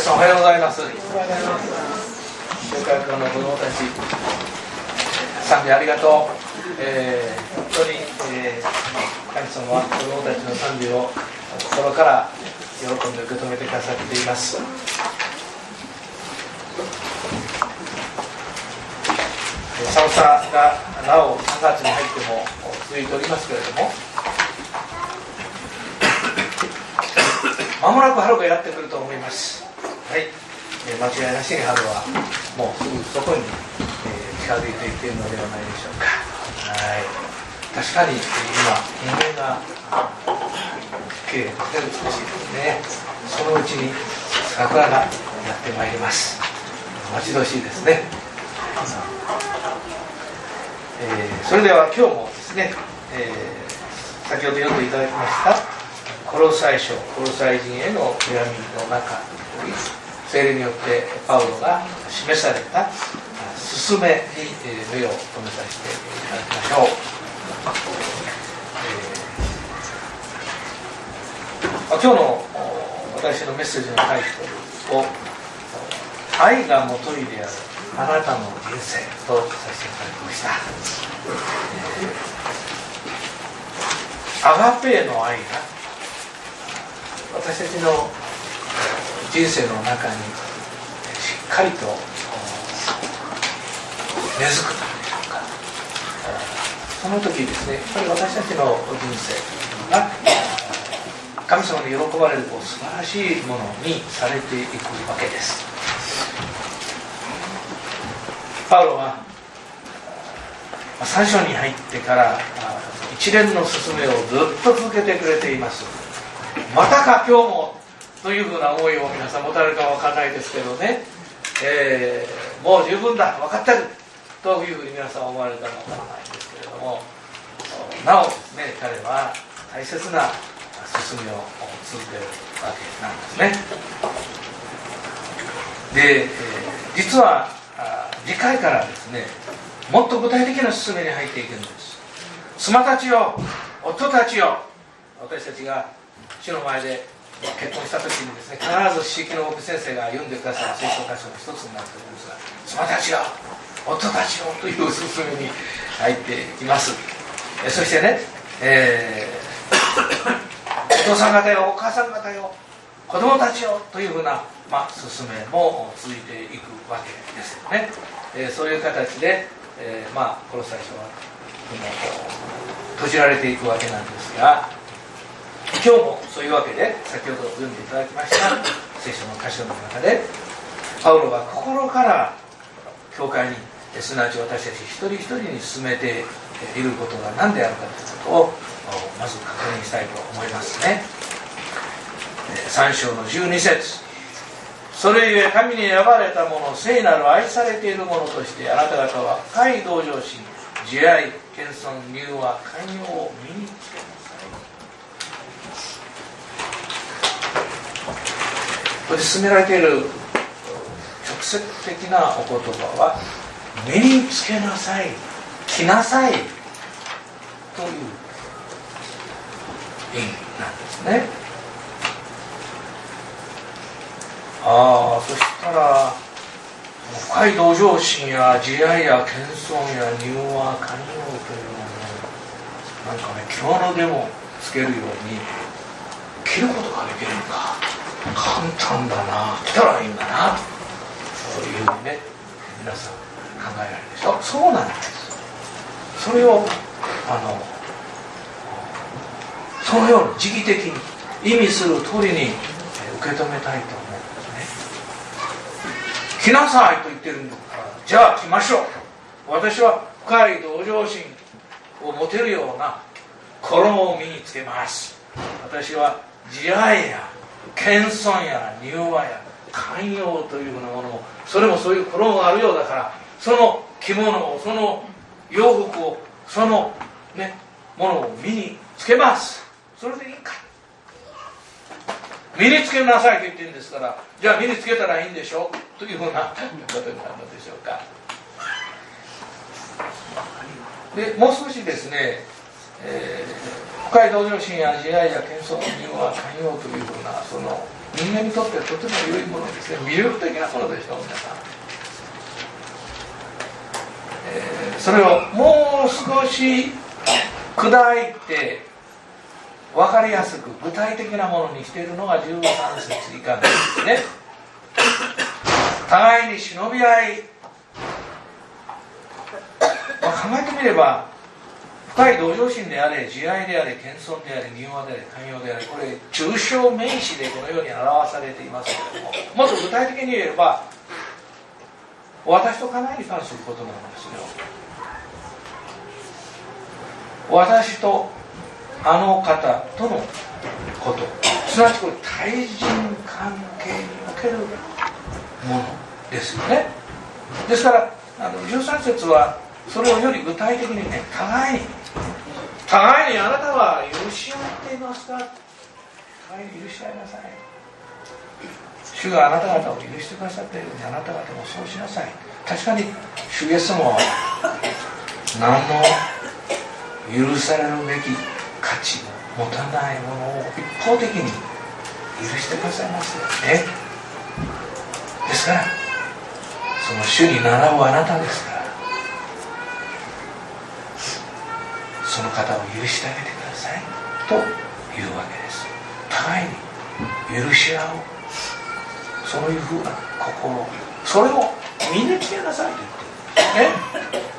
さんおはようございます。教会からの子供たち、賛美ありがとう。本当に、神様は子供たちの賛美を心から喜んで受け止めてくださっています。寒さがなお3月に入っても続いておりますけれども、間もなく春がやってくると思います。はい、間違いなしに春はもうすぐそこに、近づいていっているのではないでしょうか。はい、確かに今人間がきれいでとても美しいですね。そのうちに桜がやってまいります。待ち遠しいですね。それでは今日もですね、先ほど読んでいただきましたコロサイ書、コロサイ人への手紙の中に聖霊によってパウロが示された勧めに目を留めさせていただきましょう。今日の私のメッセージのタイトルを愛がもといであるあなたの人生とさせていただきました。アガペーの愛が私たちの人生の中にしっかりと根付くのでしょうか。その時ですね、やっぱり私たちの人生が神様に喜ばれる素晴らしいものにされていくわけです。パウロは3章に入ってから一連の勧めをずっと続けてくれています。またか今日もというふうな思いを皆さん持たれるかわからないですけどね、もう十分だ、分かってるというふうに皆さん思われるかもわからないですけれども、なおですね、彼は大切な勧めを続けるわけなんですね。で、実は次回からですね、もっと具体的な勧めに入っていくんです。妻たちよ、夫たちよ、私たちが主の前で結婚した時にですね、必ず四季の牧先生が読んでくださる聖書箇所の一つになっているんですが、妻たちよ、夫たちよという勧めに入っていきます。そしてね、お父さん方よ、お母さん方よ、子供たちよというふうな、勧めも続いていくわけですよね。そういう形で、コロサイ書は閉じられていくわけなんですが、今日もそういうわけで先ほど読んでいただきました聖書の箇所の中で、パウロは心から教会に、すなわち私たち一人一人に進めていることが何であるかということをまず確認したいと思いますね。3章の12節、それゆえ神に選ばれた者、聖なる愛されている者としてあなた方は深い同情心、慈愛、謙遜、柔和、寛容を身につけなさい。ここで進められている直接的なお言葉は、身につけなさい、着なさいという意味なんですね。そしたら深い同情心や慈愛や謙遜や柔和、寛容というのをなんかね、着物でもつけるように着ることができるんだ、簡単だな、着たらいいんだなというふうにね、皆さん考えられるでしょ。そうなんです。それをそのように時期的に意味する通りに受け止めたいと思うんですね。着なさいと言ってるんだから、じゃあ着ましょう。私は深い同情心を持てるような衣を身につけます。私は慈愛や謙遜や柔和や寛容というようなものを、それもそういう衣があるようだから、その着物を、その洋服を、そのね、ものを身につけます。それでいいか。身につけなさいと言ってるんですから、じゃあ身につけたらいいんでしょというふうなことになるのでしょうか。でもう少しですね、深い同情心や慈愛や謙遜、柔和、寛容というふうなその人間にとってはとても良いものですね。魅力的なものでしょう、皆さん。それをもう少し砕いて分かりやすく具体的なものにしているのが13節以下ですね。互いに忍び合い、考えてみれば深い同情心であれ、慈愛であれ、謙遜であれ、柔和であれ、寛容であれ、これ抽象名詞でこのように表されていますけれども、もっと具体的に言えれば私と家内に関することなんですよ。私とあの方とのこと、すなわちこれ対人関係におけるものですよね。ですから13節はそれをより具体的にね、互いにあなたは許し合っていますか。互いに許し合いなさい。主があなた方を許してくださっているようにあなた方もそうしなさい。確かに主イエス様は何の許されるべき価値を持たないものを一方的に許してくださいますよね。ですからその主に習うあなたですから、その方を許してあげてくださいというわけです。互いに許し合う、そういうふうな心、それを身につけなさいと言ってるんですね。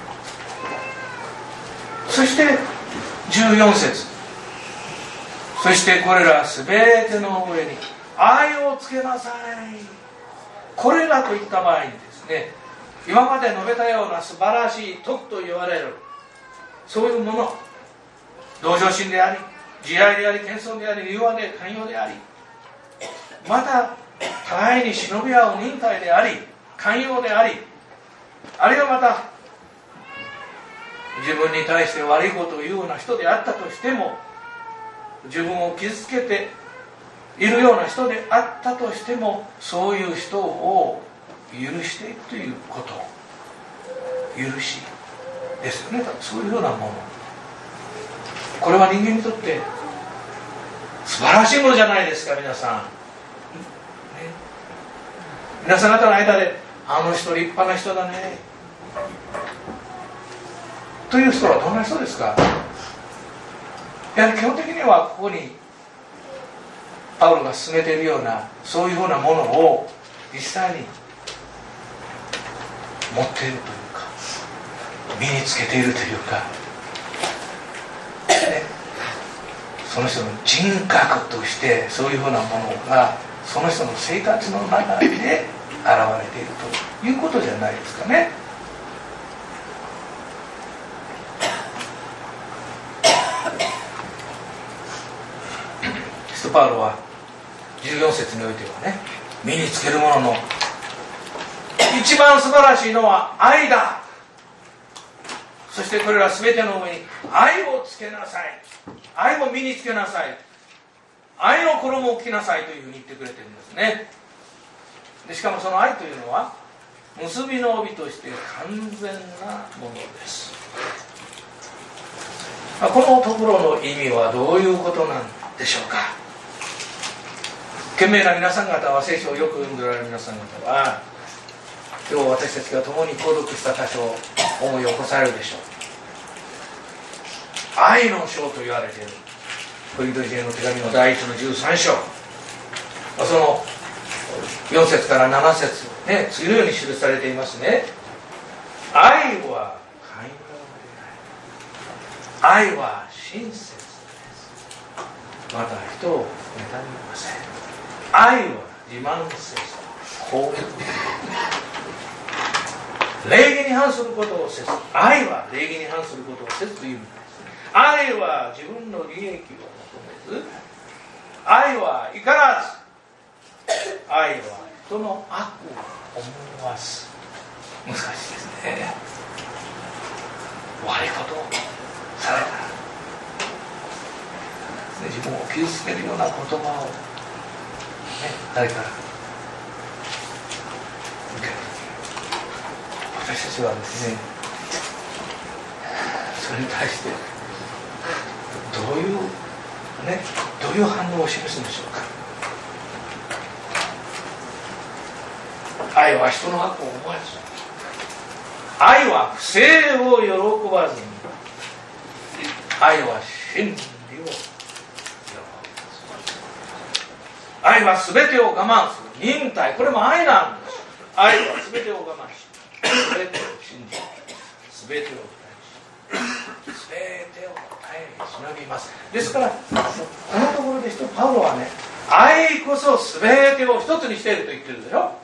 そして14節、そしてこれらすべての上に愛をつけなさい。これらといった場合にですね、今まで述べたような素晴らしい徳と言われるそういうもの、同情心であり、慈愛であり、謙遜であり、柔和で寛容であり、また互いに忍び合う忍耐であり、寛容であり、あるいはまた自分に対して悪いことを言うような人であったとしても、自分を傷つけているような人であったとしても、そういう人を許していくということ、許しですよね。そういうようなもの、これは人間にとって素晴らしいものじゃないですか。皆さん、皆さん方の間であの人立派な人だねという人はどんな人ですか。やはり基本的にはここにパウロが進めているようなそういうようなものを実際に持っているというか、身につけているというか、その人の人格としてそういうふうなものがその人の生活の中で現れているということじゃないですかね。使徒パウロは14節においてはね、身につけるものの一番素晴らしいのは愛だ。そしてこれら全ての上に愛をつけなさい、愛を身につけなさい、愛の衣を着なさいというふうに言ってくれてるんですね。でしかもその愛というのは結びの帯として完全なものです。このところの意味はどういうことなんでしょうか。賢明な皆さん方は、聖書をよく読んでおられる皆さん方は、今日私たちが共に購読した箇所を思い起こされるでしょう。愛の章と言われているコリント人への手紙の第1の13章、その4節から7節ね、次のように記されていますね。愛は寛容であり、愛は親切です。また人を妬みません。愛は自慢せず褒める。礼儀に反することをせず、愛は礼儀に反することをせずという意味です。愛は自分の利益を求めず、愛は怒らず、愛は人の悪を思わず。難しいですね。悪いことをされたら、自分を傷つけるような言葉を、誰から受ける。私たちはですね、それに対してどういう反応を示すんでしょうか。 愛は人の悪を思わず、愛は不正を喜ばずに、愛は真理を喜びます。愛は全てを我慢する忍耐、これも愛なんです。愛は全てを我慢し、全てを信じ、全てを期待し、全てを耐え忍びます。ですからこのところでパウロはね、愛こそ全てを一つにしていると言ってるでしょ。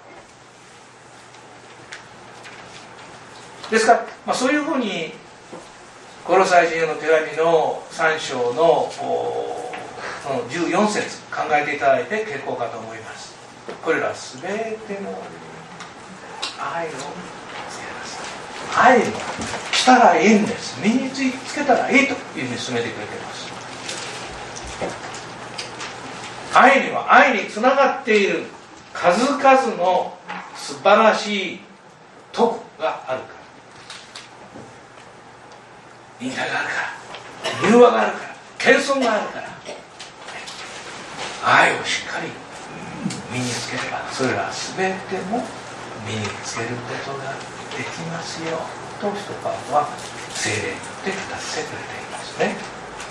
ですから、そういうふうにコロサイ人への手紙の3章の14節考えていただいて結構かと思います。これら全ての愛をつけます。愛をしたらいいんです。身につけたらいいというふうに進めてくれています。愛には愛につながっている数々の素晴らしい徳があるから、忍耐があるから、融和があるから、謙遜があるから、愛をしっかり身につければ、それら全ても身につけることができますよと使徒パウロは聖霊によって語ってくれていますね。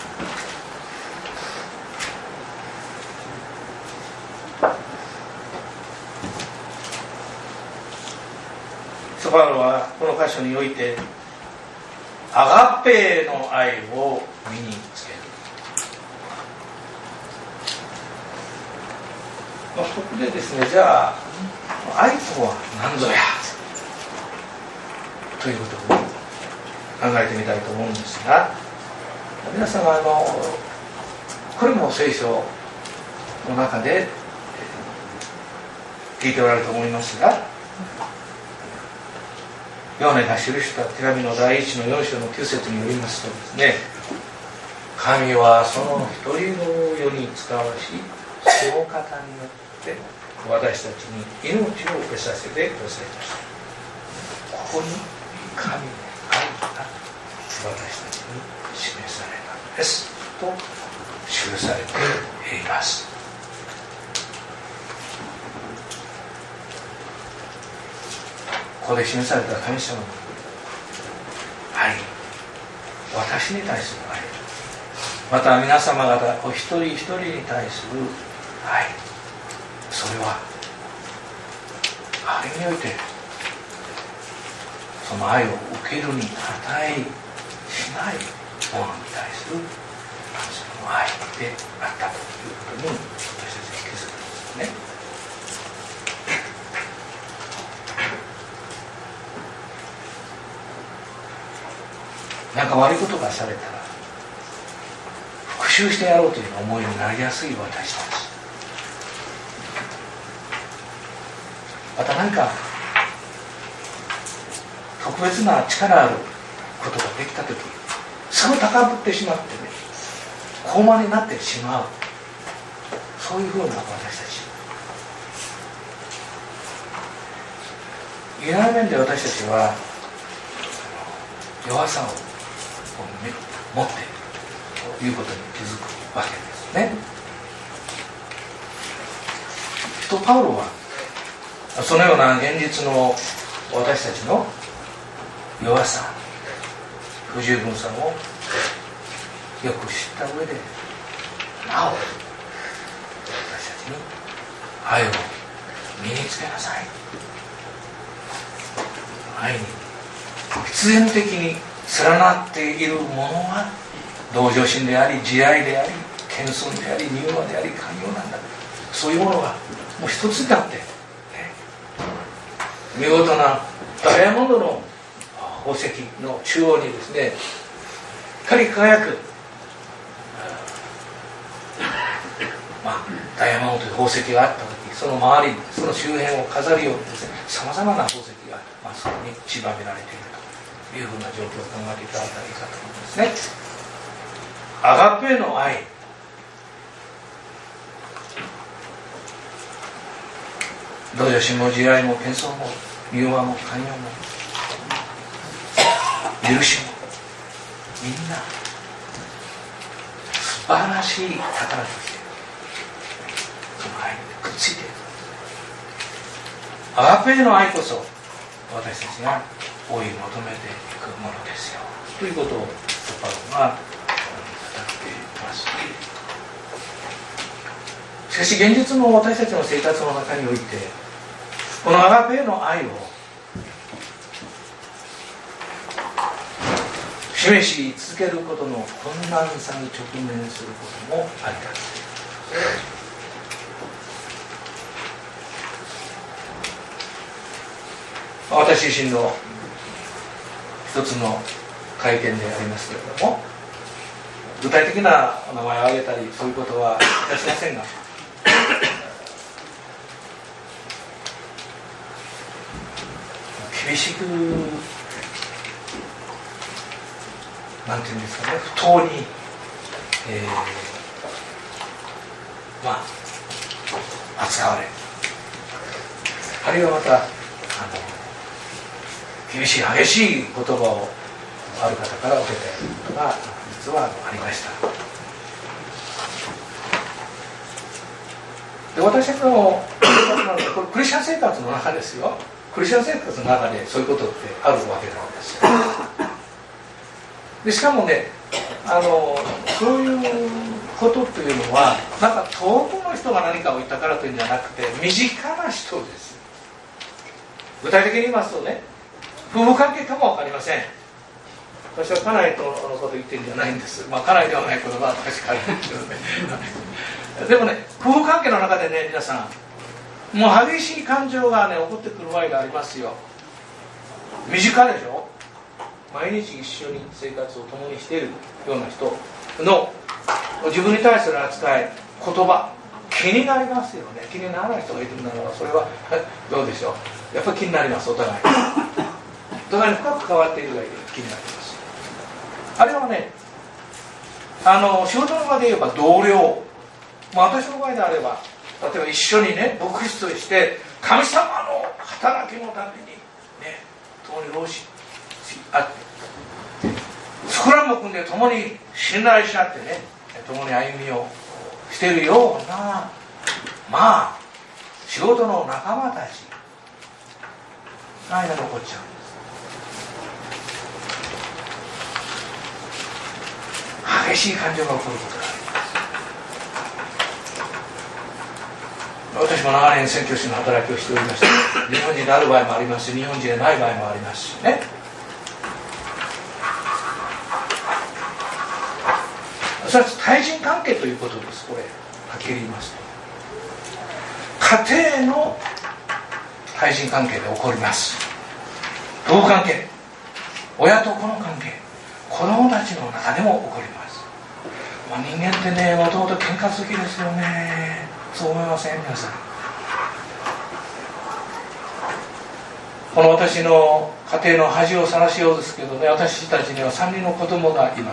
使徒パウロはこの箇所においてアガペの愛を身につける。ここでですね、じゃあ愛とは何ぞやということを考えてみたいと思うんですが、皆さんこれも聖書の中で聞いておられると思いますが、ヨハネが記した手紙の第1の4章の9節によりますとですね、神はその一人子を世に使わし、その方によって私たちに命を得させてくださいました。ここに神の愛が私たちに示されたのですと記されています。ここで示された神様の愛、私に対する愛、また皆様方お一人一人に対する愛、それはあれにおいてその愛を受けるに値しないものに対するその愛であったということに私たちは気づくんですね。なんか悪いことがされたら復讐してやろうという思いになりやすい私たち、また何か特別な力あることができたとき、すぐ高ぶってしまってね、高慢になってしまう、そういうふうな私たち、いろんな面で私たちは弱さを持っているということに気づくわけですね。使徒パウロはそのような現実の私たちの弱さ、不十分さをよく知った上で、なお私たちに愛を身につけなさい、愛に必然的に連なっているものは同情心であり、慈愛であり、謙遜であり、柔和であり、寛容なんだ。そういうものがもう一つになって、見事なダイヤモンドの宝石の中央にですね、光り輝く、ダイヤモンドという宝石があった時、その周りに、その周辺を飾るようにですね、さまざまな宝石がそこに散りばめられているというふうな状況を考えていただいたらいいかと思いますね。アガペの愛、同情心も慈愛も謙遜も柔和も寛容も許しも、みんな素晴らしい宝としてその愛にくっついている。 アガペの愛こそ私たちが追い求めていくものですよということをパウロが語っています。しかし現実の私たちの生活の中においてこのアガペの愛を示し続けることの困難さに直面することもあります。私自身の一つの会見でありますけれども、具体的な名前を挙げたりそういうことはいたしませんが、厳しくなんていうんですかね、不当に、扱われ、あるいはまた厳しい激しい言葉をある方から受けたことが実はありました。で、私の生活なので、これクリスチャン生活の中ですよ。クリスチャン生活の中でそういうことってあるわけなんです。でしかもね、そういうことというのはなんか遠くの人が何かを言ったからというんじゃなくて、身近な人です。具体的に言いますとね、夫婦関係かも分かりません。私は家内とのこと言ってるんじゃないんです。家内ではないことは確かにですけどねでもね、夫婦関係の中でね、皆さんもう激しい感情がね起こってくる場合がありますよ。身近でしょ。毎日一緒に生活を共にしているような人の自分に対する扱い、言葉、気になりますよね。気にならない人がいるんだろうが、それはどうでしょう。やっぱり気になります。お互いに深く関わっているがいい気になります。あれはね、仕事の場で言えば同僚、私の場合であれば、例えば一緒にね牧師として神様の働きのためにね共に労使あってスクラムを組んで共に信頼し合ってね共に歩みをしているような仕事の仲間たちが間に起こっちゃうんです。激しい感情が起こることがあります。私も長年宣教師の働きをしておりまして、日本人である場合もありますし、日本人でない場合もありますしね。それは対人関係ということです。これはっきり言いますと、家庭の対人関係で起こります。夫婦関係、親と子の関係、子供たちの中でも起こります。人間ってね、もともと喧嘩好きですよね。そう思いません？皆さん。この私の家庭の恥をさらしようですけどね、私たちには3人の子供がいます。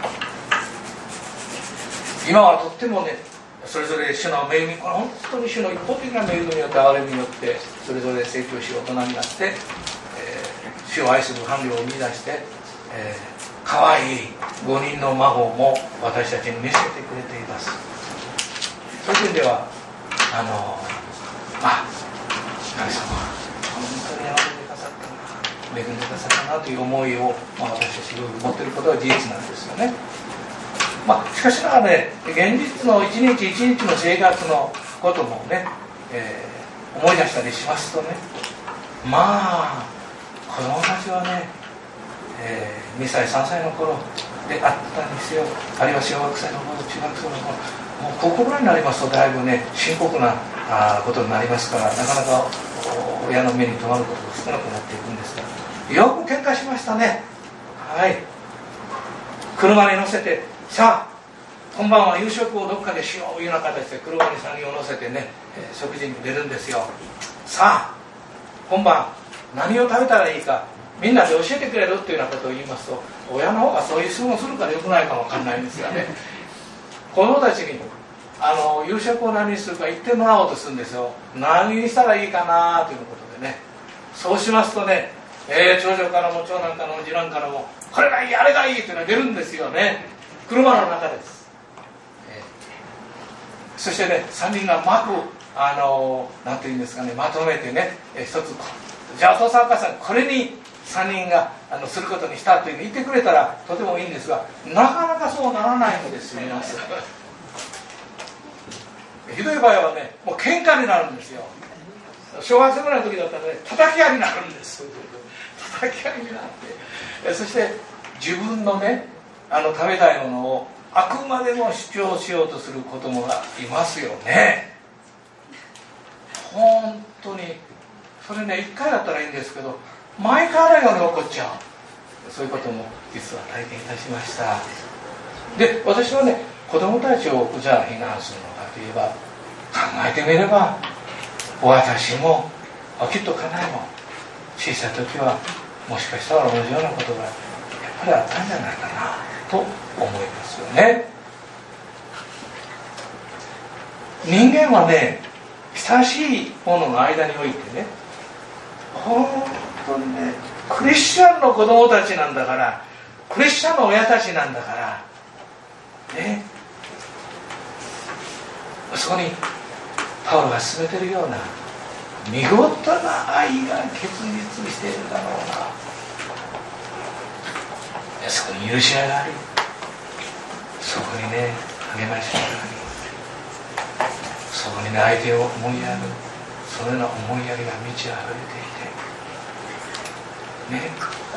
今はとってもね、それぞれ主の恵み、この本当に主の一方的な恵みによって憐れみによってそれぞれ成長し大人になって、主を愛する伴侶を見出して、可愛い5人の孫も私たちに見せてくれています。そういう意味では神様は本当に恵んでくださったなという思いを、私たちが持っていることは事実なんですよね。しかしながらね、現実の一日一日の生活のこともね、思い出したりしますとね、子供たちはね、2歳3歳の頃であったにせよ、あるいは小学生の頃、中学生の頃、もう高校ぐらいになりますとだいぶね深刻なことになりますから、なかなか親の目に留まることが少なくなっていくんですが、よく喧嘩しましたね。はい、車に乗せて、さあ今晩は夕食をどっかでしようというような形で車に3人を乗せてね、食事に出るんですよ。さあ今晩何を食べたらいいかみんなで教えてくれるっていうようなことを言いますと、親の方がそういう質問をするからよくないかもわかんないんですがね、子供たちに夕食を何にするか言ってもらおうとするんですよ。何にしたらいいかなということでね。そうしますとね、長女からも長男からも次男からもこれがいいあれがいいというのが出るんですよね。車の中です。そしてね、3人がうまくなんていうんですかね、まとめてね、一つ、じゃあお父さんお母さんこれに3人がすることにしたというふうに言ってくれたらとてもいいんですが、なかなかそうならないんですよ。皆さんひどい場合はね、もう喧嘩になるんですよ。小学生ぐらいの時だったらね、叩き合いになるんです。叩き合いになって、そして自分のね、食べたいものをあくまでも主張しようとする子供がいますよね。本当にそれね、1回だったらいいんですけど、毎回のように起こっちゃう。そういうことも実は体験いたしました。で、私はね、子供たちをじゃあ避難するのかといえば、考えてみれば私もきっと家内も小さい時はもしかしたら同じようなことがやっぱりあったんじゃないかなと思いますよね。人間はね、親しいものの間においてね、本当にね、クリスチャンの子供たちなんだから、クリスチャンの親たちなんだからね、そこにパウロが進めているような見事な愛が結実しているだろうな。そこに許し合いがあり、そこにね、励まし合いがあり、そこにね、相手を思いやる、そのような思いやりが満ち溢れていてね、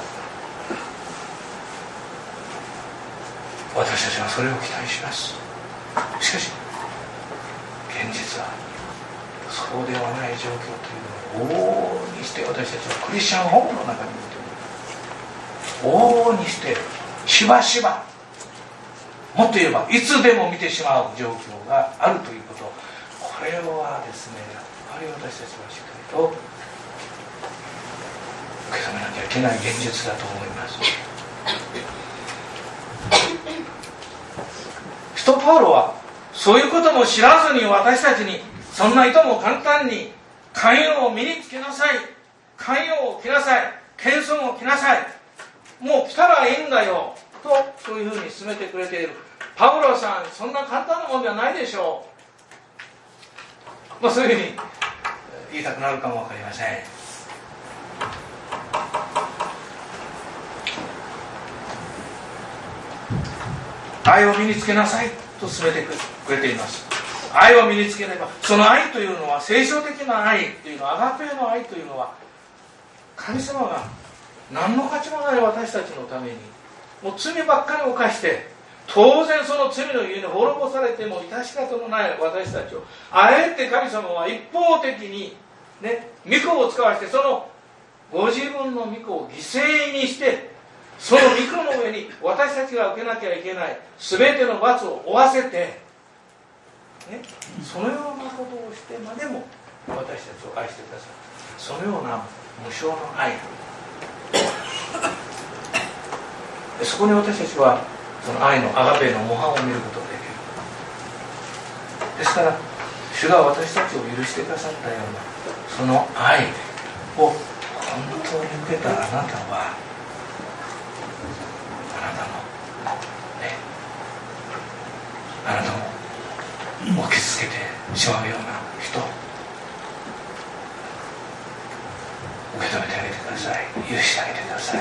私たちはそれを期待します。しかし現実はそうではない状況というのを往々にして私たちはクリスチャンホームの中にいて、往々にしてしばしば、もっと言えばいつでも見てしまう状況があるということ、これはですね、やっぱり私たちはしっかりと受け止めなきゃいけない現実だと思います。使徒パウロはそういうことも知らずに私たちにそんな意図も簡単に寛容を身につけなさい、寛容を着なさい、謙遜を着なさい、もう着たらいいんだよと、そういうふうに進めてくれている。パウロさん、そんな簡単なもんではないでしょう、そういうふうに言いたくなるかもわかりません。愛を身につけなさいと進めてくれています。愛を身につければ、その愛というのは、聖書的な愛というのは、アガペの愛というのは、神様が何の価値もない私たちのために、もう罪ばっかり犯して、当然その罪のゆえに滅ぼされても致し方のない私たちを、あえて神様は一方的にね、御子を使わして、そのご自分の御子を犠牲にして、その御子の上に私たちが受けなきゃいけない全ての罰を負わせて、ね、そのようなことをしてまでも私たちを愛してください。そのような無償の愛、そこに私たちはその愛のアガペの模範を見ることができる。ですから主が私たちを許してくださったようなその愛を本当に受けたあなたは、あなたも傷つけてしまうような人、受け止めてあげてください。許してあげてください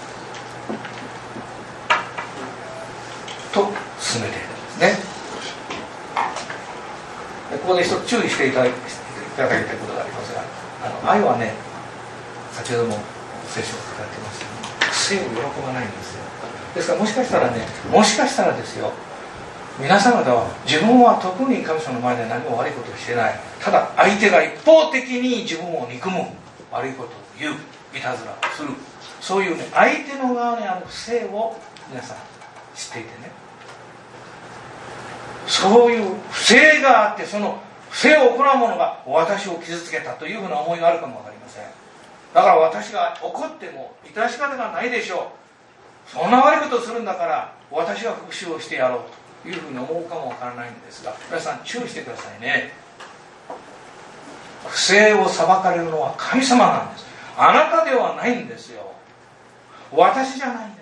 と進めているんですね。ここで一つ注意していただきたいことがありますが、愛はね、先ほども聖書が書かれていますように、癖を喜ばないんですよ。ですからもしかしたらですよ、皆様方は自分は特に神様の前で何も悪いことをしてない、ただ相手が一方的に自分を憎む、悪いことを言う、いたずらをする、そういうね、相手の側にある不正を皆さん知っていてね、そういう不正があって、その不正を行う者が私を傷つけたというふうな思いがあるかもわかりません。だから私が怒っても致し方がないでしょう、そんな悪いことをするんだから私が復讐をしてやろうというふうに思うかもわからないんですが、皆さん注意してくださいね。不正を裁かれるのは神様なんです。あなたではないんですよ。私じゃないんです。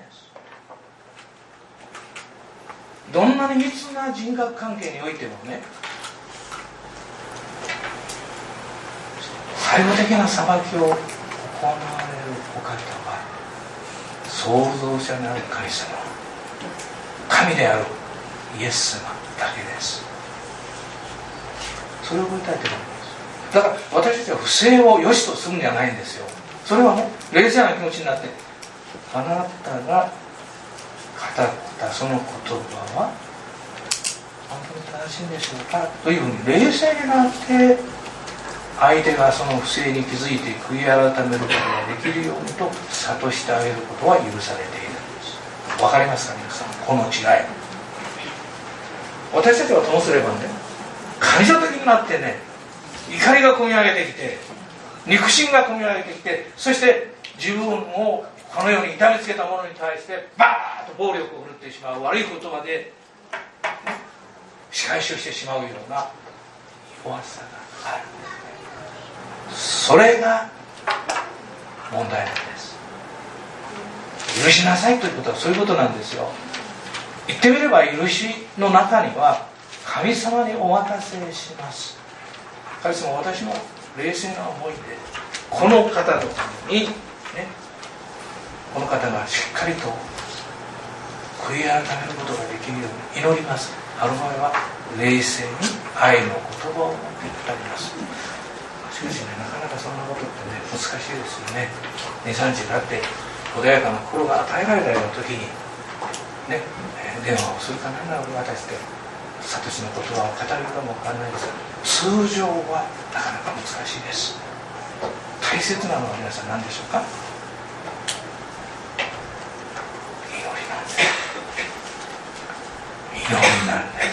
どんなに密な人格関係においてもね、 最後的な裁きを行われるお方は創造者なる神様、神であるイエス様だけです。それを覚えたいと思います。だから私たちは不正を良しとするんじゃないんですよ。それはね、冷静な気持ちになって、あなたが語ったその言葉は本当に正しいんでしょうかというふうに冷静になって、相手がその不正に気づいて悔い改めることができるようにと諭してあげることは許されているんです。わかりますか皆さん、この違い。私たちはともすればね、感情的になってね、怒りがこみ上げてきて、肉親がこみ上げてきて、そして自分をこのように痛めつけた者に対してバーッと暴力を振るってしまう、悪い言葉で仕返しをしてしまうような弱さがあるんですね。それが問題なんです。許しなさいということはそういうことなんですよ。言ってみれば許しの中には神様にお任せします。神様、私も冷静な思いでこの方のために、この方がしっかりと悔い改めることができるように祈ります。ある場合は冷静に愛の言葉を持って語ります。しかしね、なかなかそんなことってね、難しいですよね。 2,3 日だって穏やかな心が与えられたような時にね、電話をするか何なのか渡してサトシの言葉を語るかもわからないですが、通常はなかなか難しいです。大切なのは皆さん何でしょうか？祈りなんです。祈りなんです。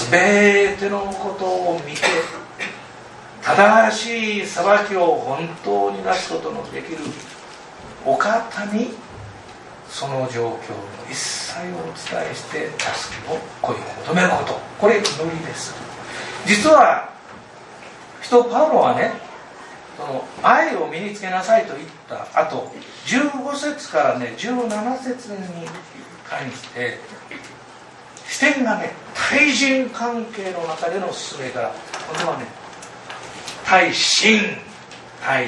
全てのことを見て正しい裁きを本当になすことのできるお方にその状況の一切をお伝えして助けを恋を求めること、これ祈りです。実は人パウロはね、その愛を身につけなさいと言った後、15節からね17節に関して視点がね、対人関係の中での進めから、今度はね、対神関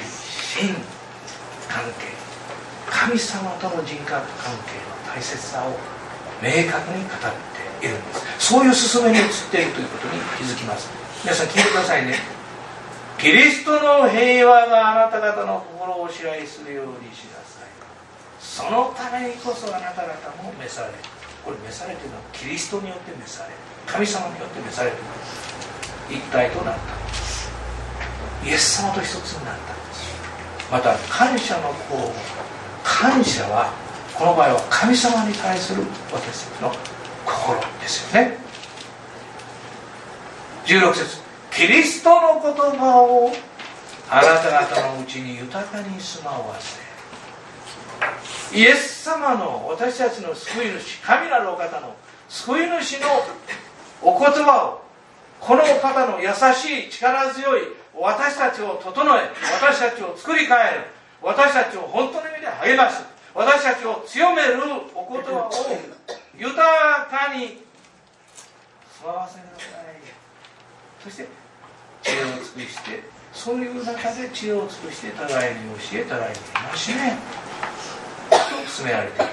係、神様との人格関係の大切さを明確に語っているんです。そういう進めに移っているということに気づきます。皆さん聞いてくださいね。キリストの平和があなた方の心を支配するようにしなさい。そのためにこそあなた方も召される。これ召されというのはキリストによって召される、神様によって召される、一体となった、イエス様と一つになったんです。また感謝の方、感謝はこの場合は神様に対する私たちの心ですよね。16節、キリストの言葉をあなた方のうちに豊かに住まわせ、イエス様の私たちの救い主、神なるお方の救い主のお言葉を、このお方の優しい力強い私たちを整え、私たちを作り変える、私たちを本当の意味で励ます、私たちを強めるお言葉を豊かに住まわせなさい。そして知恵を尽くして、そういう中で知恵を尽くして互いに教え、互いに戒めと進められています。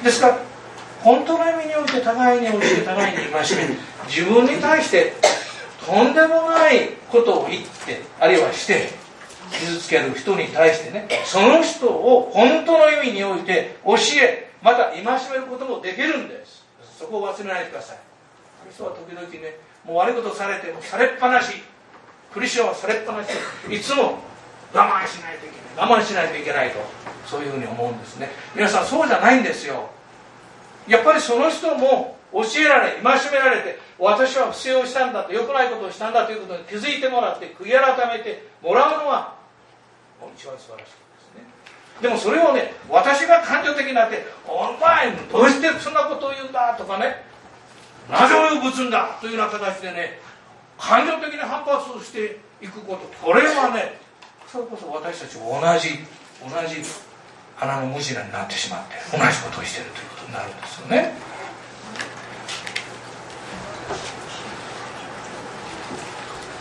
ですから本当の意味において互いに教え、互いに戒め、自分に対してとんでもないことを言って、あるいはして傷つける人に対してね、その人を本当の意味において教え、また戒めることもできるんです。そこを忘れないでください。ある人は時々ね、もう悪いことされてもされっぱなし、クリスチャンはされっぱなしでいつも我慢しないといけない、我慢しないといけないと、そういうふうに思うんですね。皆さんそうじゃないんですよ。やっぱりその人も教えられ、戒められて、私は不正をしたんだと、良くないことをしたんだということに気づいてもらって、悔い改めてもらうのは一番素晴らしいですね。でもそれをね、私が感情的になって、お前どうしてそんなことを言うんだとかね、なぜ俺をぶつんだというような形でね、感情的に反発をしていくこと、これはね、それこそ私たちも同じ穴の無地になってしまって、同じことをしているということになるんですよね。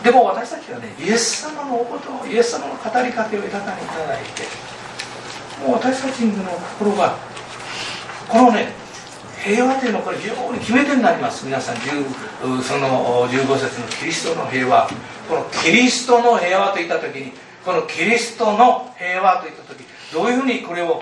でも私たちはね、イエス様のおことを、イエス様の語りかけを豊かにいただいて、もう私たちの心がこのね、平和というのはこれ非常に決め手になります。皆さんその15節のキリストの平和、このキリストの平和と言った時に、このキリストの平和と言った時、どういうふうにこれを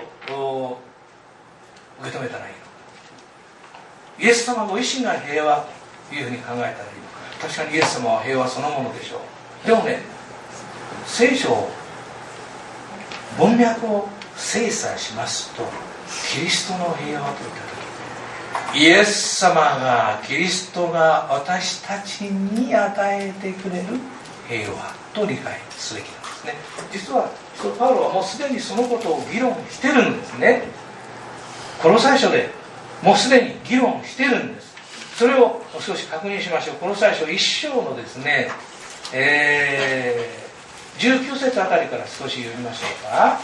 受け止めたらいいのか。イエス様ご自身が平和というふうに考えたらいいのか。確かにイエス様は平和そのものでしょう。でもね、聖書を文脈を精査しますと、キリストの平和と言った時、イエス様が、キリストが私たちに与えてくれる平和と理解すべきなんですね。実はパウロはもうすでにそのことを議論してるんですね。コロサイ書でもうすでに議論してるんです。それを少し確認しましょう。コロサイ書1章のですね、19節あたりから少し読みましょうか。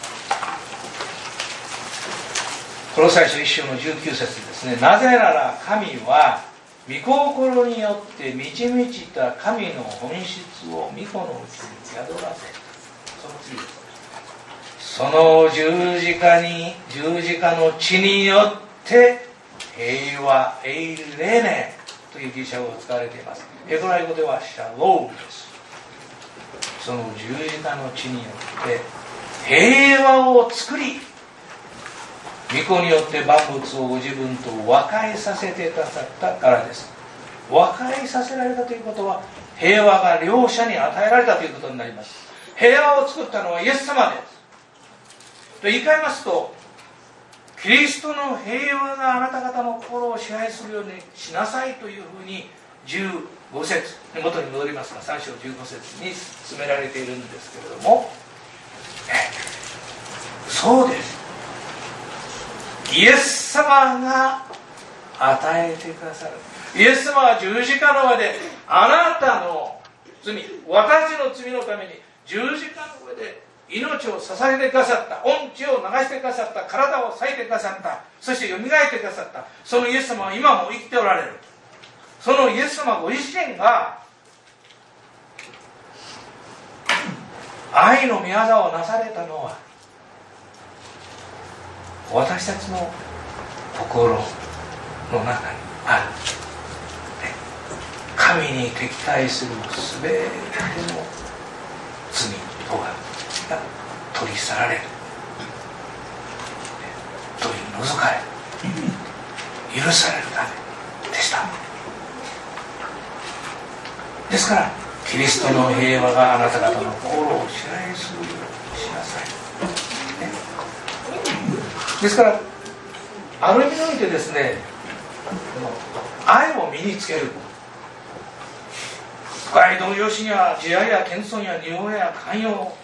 コロサイ書1章の19節ですね。なぜなら神は御心によって満ち満ちた神の本質を御子のうちに宿らせ、その次です。その十字架の血によって平和、エイルレネというギリシャ語が使われています。ヘブライ語ではシャロームです。その十字架の血によって平和を作り、御子によって万物をご自分と和解させてくださったからです。和解させられたということは、平和が両者に与えられたということになります。平和を作ったのはイエス様です。と言い換えますと、キリストの平和があなた方の心を支配するようにしなさいというふうに15節元に戻りますが、3章15節に進められているんですけれども、そうです。イエス様が与えてくださる。イエス様は十字架の上であなたの罪、私の罪のために十字架の上で命を捧げてくださった、御血を流してくださった、体を裂いてくださった、そしてよみがえってくださった、そのイエス様は今も生きておられる。そのイエス様ご自身が愛の御業をなされたのは、私たちの心の中にある、神に敵対するすべての罪とが取り去られる、取り除かれ許されるためでした。ですからキリストの平和があなた方の心を支配するようにしなさい、ですからある意味においてですね、愛を身につける、深い動揺しには自愛や謙遜や仁王や寛容、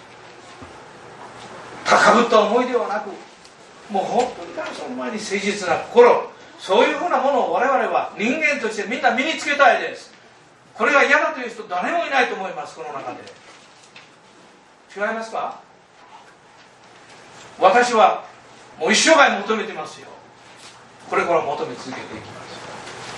高ぶった思いではなく、もう本当に神様の前に誠実な心、そういうふうなものを我々は人間としてみんな身につけたいです。これが嫌だという人誰もいないと思います。この中で違いますか？私はもう一生涯求めてますよ。これから求め続けていきます。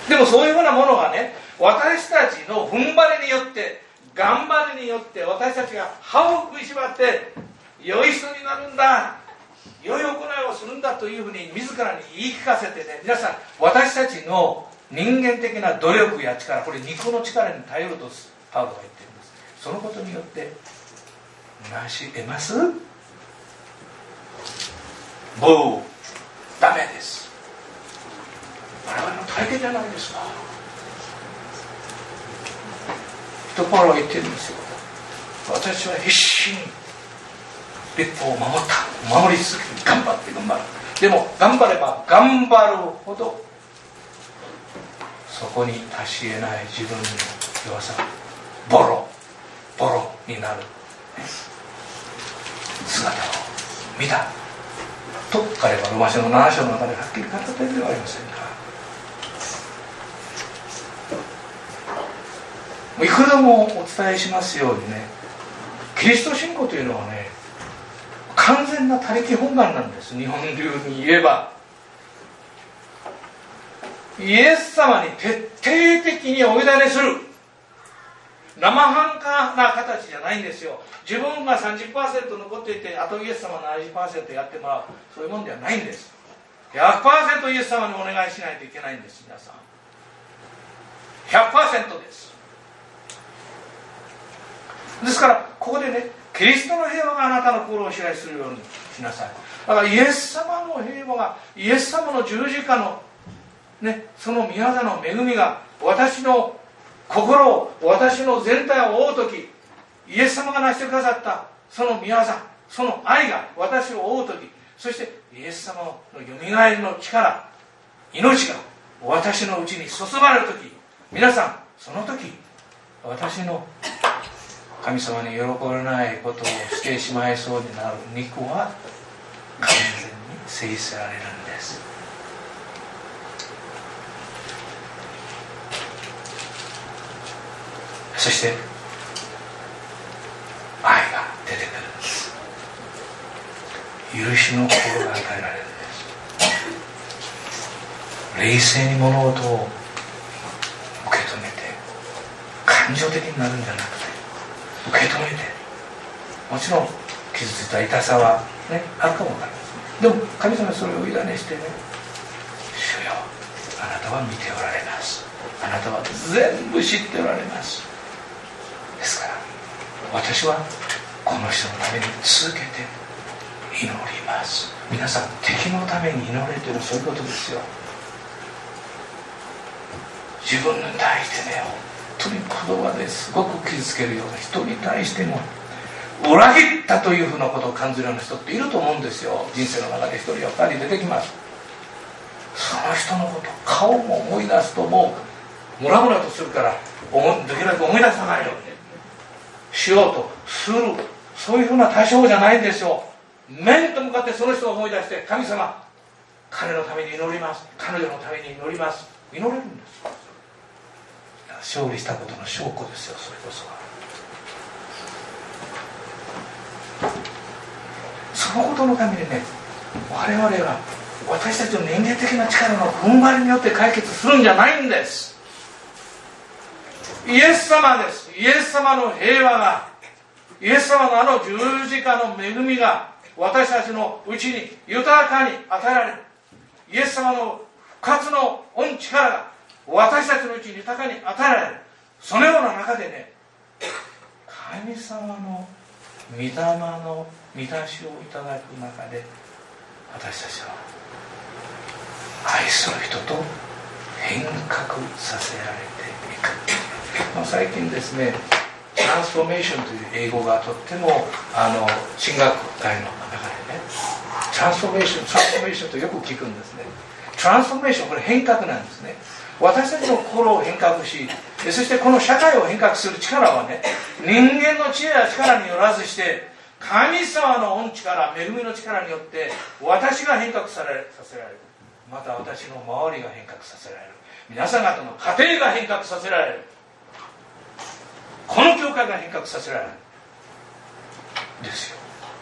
でもそういうふうなものがね、私たちの踏ん張りによって、頑張りによって、私たちが歯を食いしばって良い人になるんだ、良い行いをするんだというふうに自らに言い聞かせてね、皆さん、私たちの人間的な努力や力、これ肉の力に頼るとパウロが言っているんです。そのことによって成し得ます？もうダメです。我々の体験じゃないですか。パウロは言ってるんですよ。私は必死に律法を守り続けて頑張る。でも頑張れば頑張るほどそこに達し得ない自分の弱さがボロボロになる姿を見たと彼はローマ書の7章の中ではっきり語っているではありませんか。いくらもお伝えしますようにね、キリスト信仰というのはね、完全な他力本願なんです。日本流に言えばイエス様に徹底的にお委ねする。 生半可な形じゃないんですよ。自分が 30% 残っていて、あとイエス様 70% やってもらう、そういうもんではないんです。 100% イエス様にお願いしないといけないんです。皆さん 100% です。ですからここでね、キリストの平和があなたの心を支配するようにしなさい。だからイエス様の平和が、イエス様の十字架のね、その御業の恵みが私の心を、私の全体を覆うとき、イエス様が成してくださったその御業、その愛が私を覆うとき、そしてイエス様のよみがえりの力、命が私のうちに注がれるとき、皆さんその時、私の神様に喜ばれないことをしてしまいそうになる肉は完全に制せられるんです。そして愛が出てくるんです。許しの心が与えられるんです。冷静に物事を受け止めて、感情的になるんじゃなくて受け止めて、もちろん傷ついた痛さはね、あるかもわかります。でも神様はそれを委ねしてね、主よ、あなたは見ておられます。あなたは全部知っておられます。ですから私はこの人のために続けて祈ります。皆さん、敵のために祈れというのはそういうことですよ。自分に対してね、本当に言葉ですごく傷つけるような人に対しても裏切ったというふうなことを感じるような人っていると思うんですよ。人生の中で一人や二人出てきます。その人のこと、顔も思い出すともうムラムラとするから、できるだけ思い出さないようにしようとする、そういうふうな対処法じゃないんですよ。面と向かってその人を思い出して、神様、彼のために祈ります、彼女のために祈ります、祈れるんです。勝利したことの証拠ですよ。それこそはそのことのためにね、我々は私たちの人間的な力の踏ん張りによって解決するんじゃないんです。イエス様です。イエス様の平和が、イエス様のあの十字架の恵みが私たちのうちに豊かに与えられる。イエス様の復活の御力が私たちのうちに豊かに与えられる。そのような中でね、神様の御霊の満たしをいただく中で、私たちは愛する人と変革させられていく。最近ですね、トランスフォーメーションという英語がとっても神学会の中でね、トランスフォーメーションとよく聞くんですね。トランスフォーメーション、これ変革なんですね。私たちの心を変革し、そしてこの社会を変革する力はね、人間の知恵や力によらずして、神様の御力、恵みの力によって私が変革させられる。また私の周りが変革させられる。皆さん方の家庭が変革させられる。この教会が変革させられるですよ。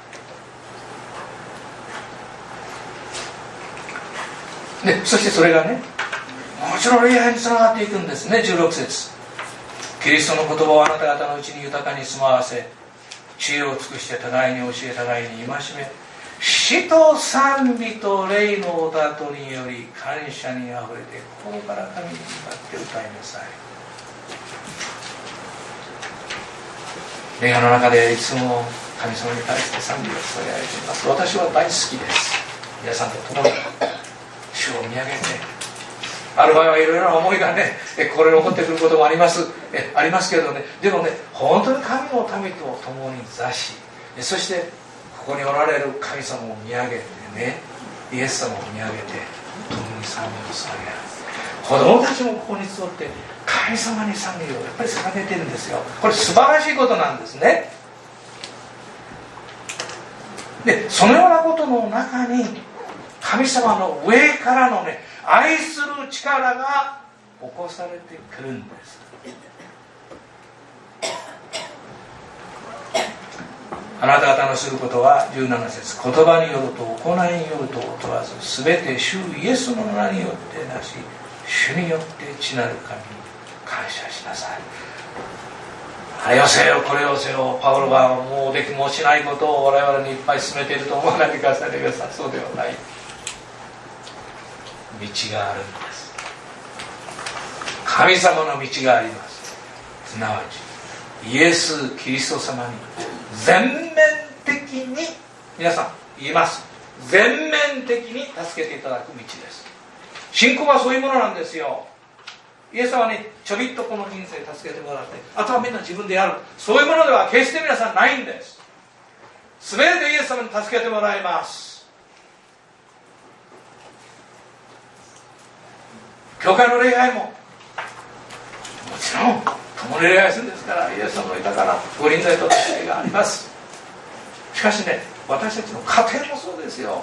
で、そしてそれがね、もちろん礼拝につながっていくんですね。16節、キリストの言葉をあなた方のうちに豊かに住まわせ、知恵を尽くして互いに教え、互いに戒め、詩と賛美と霊の歌とにより感謝にあふれて心から神に向かって歌いなさい。礼拝の中でいつも神様に対して賛美を捧げられています。私は大好きです。皆さんと共に主を見上げて、ある場合はいろいろな思いがね、心に起こってくることもありますけどね、でもね、本当に神の民と共に座し、そしてここにおられる神様を見上げてね、イエス様を見上げて共に賛美を捧げられる。子供たちもここに集って神様に賛美をやっぱり捧げてるんですよ。これ素晴らしいことなんですね。で、そのようなことの中に神様の上からのね、愛する力が起こされてくるんです。あなた方のすることは17節、言葉によると行いによると問わず、すべて主イエスの名によってなし、主によって父なる神に感謝しなさい。 あれをせよこれをせよ、パウロがもうできもしないことを我々にいっぱい進めていると思わないでくださいね。そうではない。道があるんです。神様の道があります。すなわちイエス・キリスト様に全面的に、皆さん言います、全面的に助けていただく道です。信仰はそういうものなんですよ。イエス様にちょびっとこの人生助けてもらって、あとはみんな自分でやる、そういうものでは決して皆さんないんです。全てイエス様に助けてもらいます。教会の礼拝ももちろん共に礼拝するんですから、イエス様の豊かなご臨在と助けがあります。しかしね、私たちの家庭もそうですよ。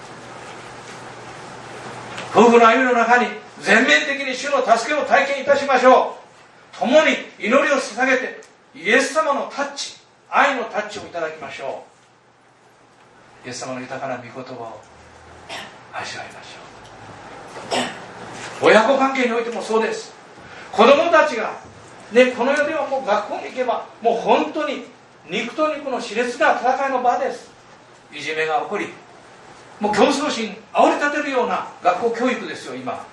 夫婦の歩みの中に全面的に主の助けを体験いたしましょう。共に祈りを捧げてイエス様のタッチ、愛のタッチをいただきましょう。イエス様の豊かな御言葉を味わいましょう。親子関係においてもそうです。子供たちが、ね、この世ではもう学校に行けばもう本当に肉と肉の熾烈な戦いの場です。いじめが起こり、もう競争心煽り立てるような学校教育ですよ今。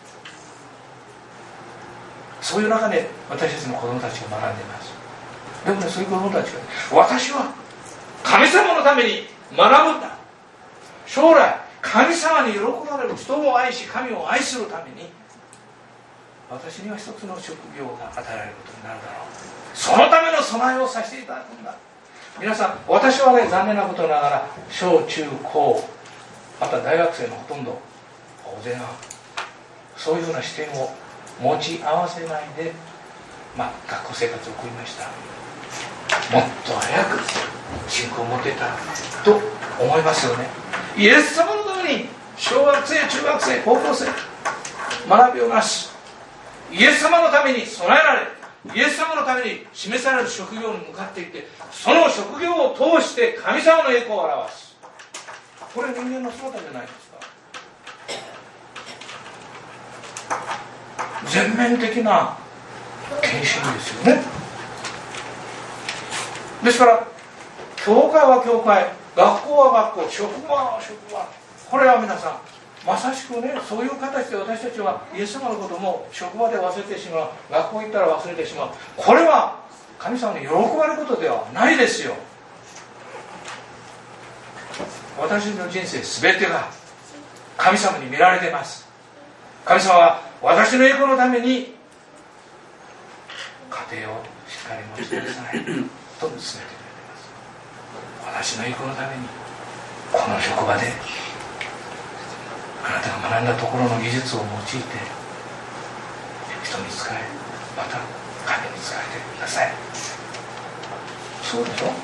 そういう中で私たちの子供たちが学んでいます。でもね、そういう子供たちが、私は神様のために学ぶんだ、将来神様に喜ばれる、人を愛し神を愛するために私には一つの職業が与えられることになるだろう、そのための備えをさせていただくんだ。皆さん、私はね、残念なことながら小中高また大学生のほとんど大勢がそういうふうな視点を持ち合わせないで、学校生活を送りました。もっと早く信仰を持っていたと思いますよね。イエス様のために小学生、中学生、高校生学びをなし、イエス様のために備えられ、イエス様のために示される職業に向かっていって、その職業を通して神様の栄光を表す。これ人間の姿じゃないですか。全面的な献身ですよね。ですから教会は教会、学校は学校、職場は職場、これは皆さんまさしくね、そういう形で私たちはイエス様のことも職場で忘れてしまう、学校行ったら忘れてしまう。これは神様に喜ばれることではないですよ。私の人生全てが神様に見られています。神様は私の栄光のために家庭をしっかり持ちなさいと進めてくれています。私の栄光のためにこの職場であなたが学んだところの技術を用いて人に仕え、また神に仕えてください。そうでしょ。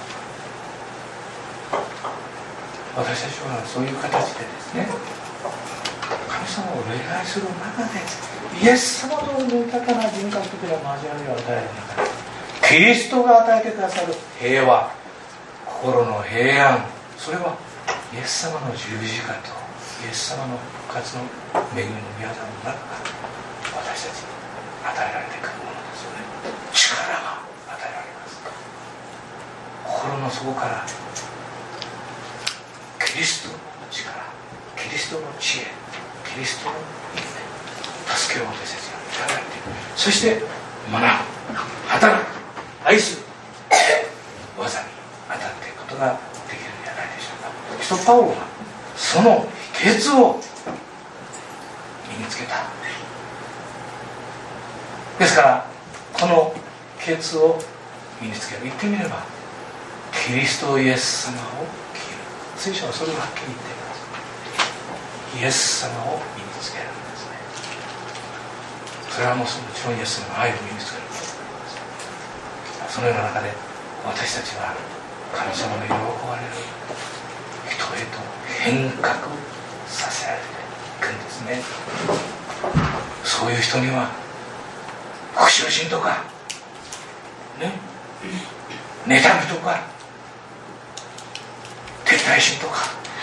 私たちはそういう形でですね、神様を礼拝する中でイエス様との豊かな人格的な交わりを与える中で、キリストが与えてくださる平和、心の平安、それはイエス様の十字架とイエス様の復活の恵みの御業の中から私たちに与えられてくるものですよね。力が与えられます。心の底からキリストの力、キリストの知恵、キリストの助けを私たちがいただいて、そして学ぶ、働く、愛する技に当たっていくことができるんじゃないでしょうか。使徒パウロがその秘訣を身につけた。ですからこの秘訣を身につける、言ってみればキリストイエス様を着る。聖書はそれをはっきり言っています。イエス様を身につけるんですね。それはもちろんイエス様の愛を身につけることです。そのような中で私たちは神様の喜ばれる人へと変革させられていくんですね。そういう人には復讐心とかね、妬みとか敵対心とか、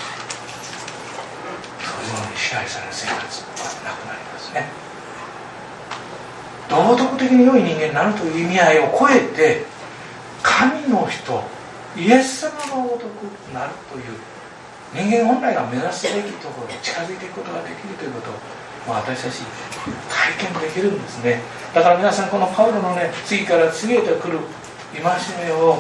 そういうものに支配される生活はなくなりますね。道徳的に良い人間になるという意味合いを超えて、 神の人、イエス様のごとくなるという人間本来が目指すべきところに近づいていくことができるということを、私たち体験できるんですね。だから皆さん、このパウロのね、次から次へと来る戒めを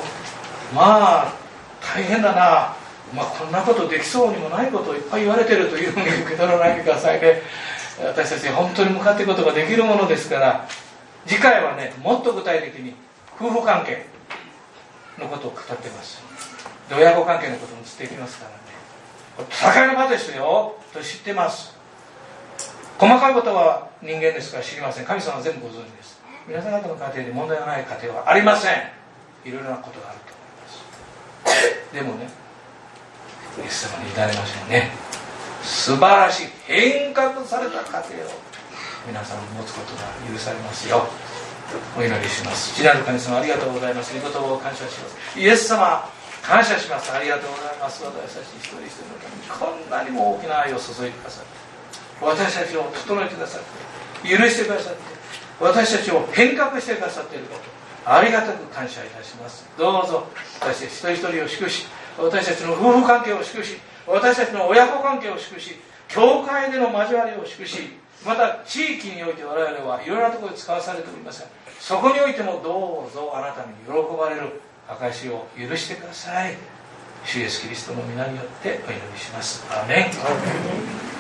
大変だな、こんなことできそうにもないことをいっぱい言われてるというふうに受け取らないでくださいね。私たち本当に向かっていくことができるものですから。次回はね、もっと具体的に夫婦関係のことを語っています。で、親子関係のことも伝っていきますからね。戦いの場ですよと知ってます。細かいことは人間ですから知りません。神様は全部ご存知です。皆さん方の家庭で問題がない家庭はありません。いろいろなことがあると思います。でもね、イエス様に委ねましょうね。素晴らしい変革された家庭を皆さん持つことが許されますよ。お祈りします。父なる神様、ありがとうございます。御言葉を感謝します。イエス様、感謝します。ありがとうございます。私たち一人一人のためにこんなにも大きな愛を注いでくださって、私たちを整えてくださって、許してくださって、私たちを変革してくださっていること、ありがたく感謝いたします。どうぞ私たち一人一人を祝し、私たちの夫婦関係を祝し、私たちの親子関係を祝し、教会での交わりを祝し、また地域において我々はいろいろなところで使わされておりますが、そこにおいてもどうぞあなたに喜ばれる証を許してください。主イエスキリストの皆によってお祈りします。アーメン。